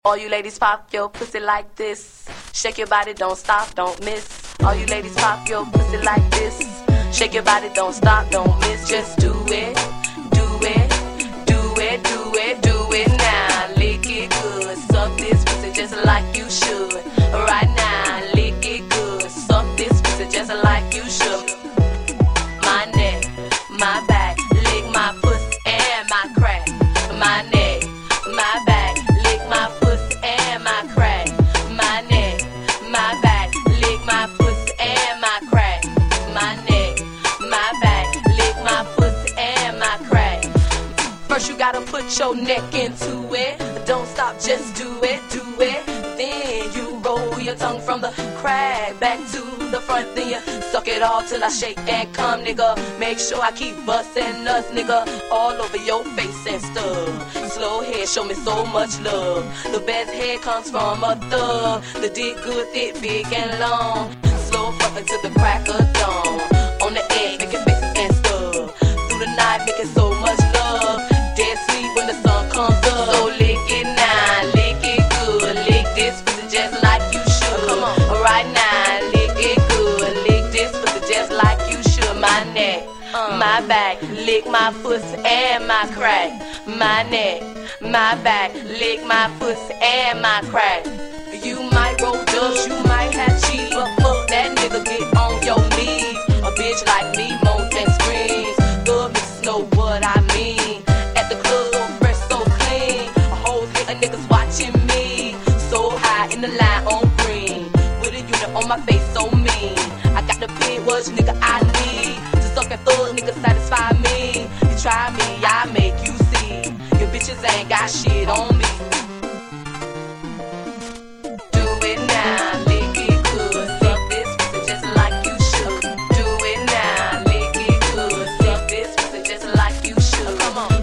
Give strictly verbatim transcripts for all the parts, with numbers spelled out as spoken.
All you ladies pop your pussy like this. Shake your body, don't stop, don't miss. All you ladies pop your pussy like this. Shake your body, don't stop, don't miss. Just do it, do it, do it, do it, do it now. Lick it good, suck this pussy just like you should. Right now, lick it good, suck this pussy just like you should. My neck, my back, lick my pussy and my crack. My neck, my back, lick my pussy and my crack. My neck, my back, lick my pussy and my crack. My neck, my back, lick my pussy and my crack. First you gotta put your neck into it. Don't stop, just do it, do it. Then you roll your tongue from the crack back to the front. Then you suck it all till I shake and come, nigga. Make sure I keep bustin' nuts, nigga, all over your face and stuff. Slow head, show me so much love. The best head comes from a thug. The dick good, thick, big and long. Slow fucking to the crack of dawn. On the edge, making faces and stuff. Through the night, making so much love. Dead sweet when the sun comes up. So lick it now, lick it good. Lick this pussy just like you should. Come on, right now, lick it good. Lick this pussy just like you should. My neck, my back, lick my pussy and my crack. My neck, my back, lick my pussy and my crack. You might roll dubs, you might have cheese, but fuck that nigga, get on your knees. A bitch like me moans and screams. Good bitches know what I mean. At the club, so fresh, so clean. A whole hit of niggas watching me. So high in the line on green. With a unit on my face, so mean. I got the pin, what nigga I need. To suck and thug, nigga satisfy me. You try me, I make you see. Your bitches ain't got shit on me. Do it now, lick it good. Suck this pussy just like you should. Do it now, lick it good. Suck this pussy just like you should. Come on.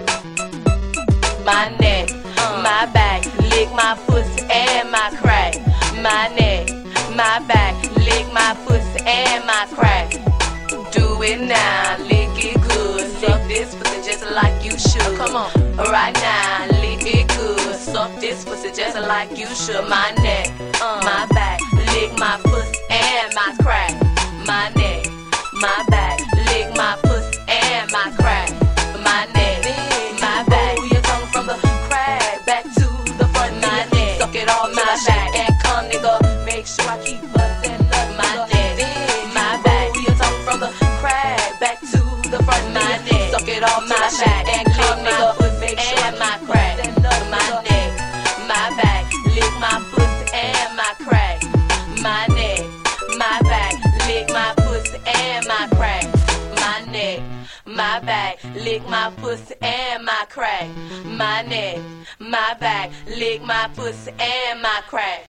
My neck, my back, lick my pussy and my crack. My neck, my back, lick my pussy and my crack. Do it now, lick it good. Suck this pussy just like you should. Come on, right now, lick it good. Suck this pussy just like you should. My neck, my back, lick my pussy and my crack. My neck, my back, lick my pussy and my crack. My neck, my back, pull your tongue from the crack back to the front. My neck, suck it all till I shake and come, nigga. Make sure I keep bustin' up. My neck, my back, pull your tongue from the crack back to the front. My neck, suck it all till I shake and come, nigga. Make sure I my crack. My neck, my back, lick my pussy and my crack. My neck, my back, lick my pussy and my crack. My neck, my back, lick my pussy and my crack. My neck, my back, lick my pussy and my crack.